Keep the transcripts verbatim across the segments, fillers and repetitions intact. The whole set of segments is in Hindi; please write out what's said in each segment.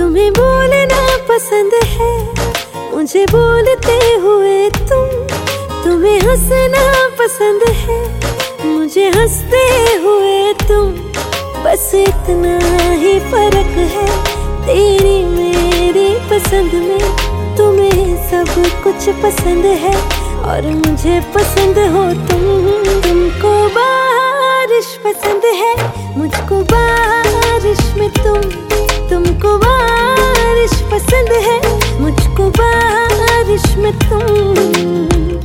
तुम्हें बोलना पसंद है, मुझे बोलते हुए तुम। तुम्हें हंसना पसंद है, मुझे हंसते हुए तुम। बस इतना ही फर्क है तेरी मेरी पसंद में। तुम्हें सब कुछ पसंद है और मुझे पसंद हो तुम। तुमको बारिश पसंद है, मुझको बारिश में तुम। तुमको बारिश पसंद है, मुझको बारिश में तुम।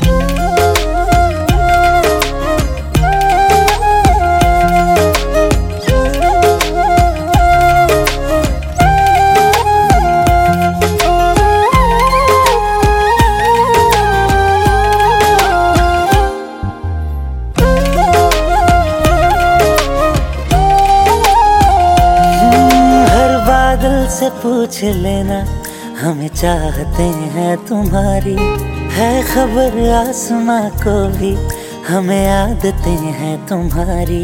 से पूछ लेना, हमें चाहते हैं तुम्हारी। है खबर आसमां को भी, हमें आदतें हैं तुम्हारी।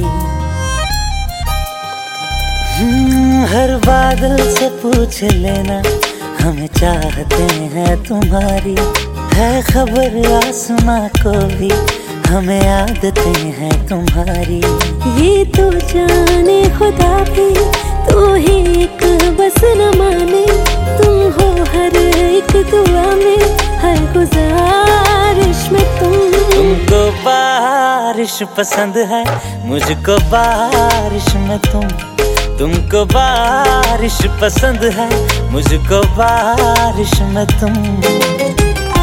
हर बादल से पूछ लेना, हमें चाहते हैं तुम्हारी। है खबर आसमां को भी, हमें आदतें हैं तुम्हारी। ये तो जाने खुदा भी, तू ही एक बस न माने। तुम हो हर एक दुआ में, हर गुजारिश में तुम। तुमको बारिश पसंद है, मुझको बारिश में तुम। तुमको बारिश पसंद है, मुझको बारिश में तुम।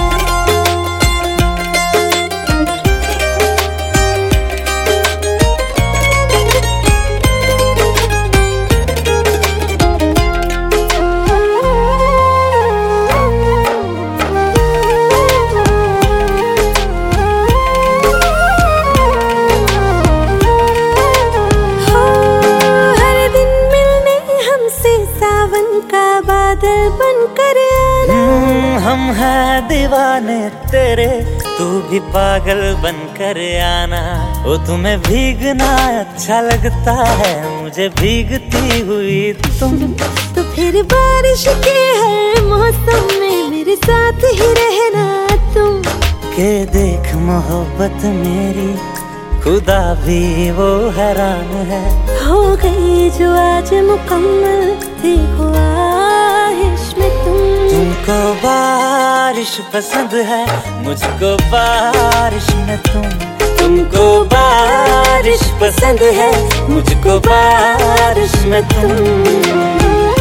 बादल बनकर आना। हम हैं दीवाने तेरे, तू भी पागल बनकर आना। ओ तुम्हें भीगना अच्छा लगता है, मुझे भीगती हुई तुम। तो फिर बारिश के हर मौसम में मेरे साथ ही रहना तुम। के देख मोहब्बत मेरी, खुदा भी वो हैरान है। हो गई जो आज मुकम्मल, देखो आहिश में तुम। तुमको बारिश पसंद है, मुझको बारिश में तुम। तुमको बारिश पसंद है, मुझको बारिश में तुम।